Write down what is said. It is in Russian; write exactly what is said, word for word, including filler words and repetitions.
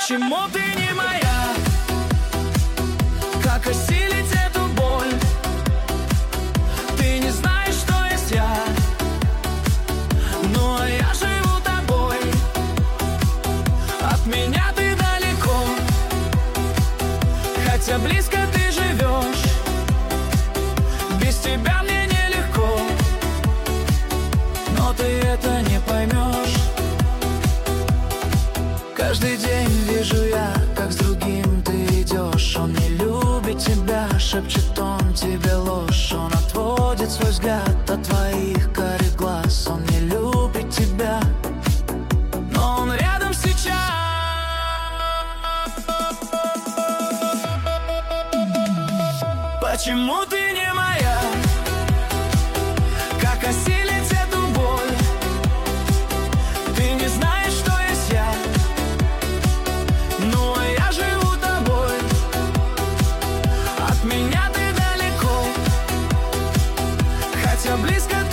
Почему ты не моя? Как осилить эту боль? Ты не знаешь, что есть я, ну а я живу тобой. От меня ты далеко, хотя близко ты живешь. Без тебя мне нелегко, но ты это не поймешь. Каждый день вижу я, как с другим ты идешь. Он не любит тебя, шепчет он тебе ложь. Он отводит свой взгляд от твоих карих глаз. Он не любит тебя, но он рядом сейчас. Почему ты не моя? Как осилить эту боль? Ты не знаешь, что есть я, ну а я живу тобой. От меня ты далеко, хотя близко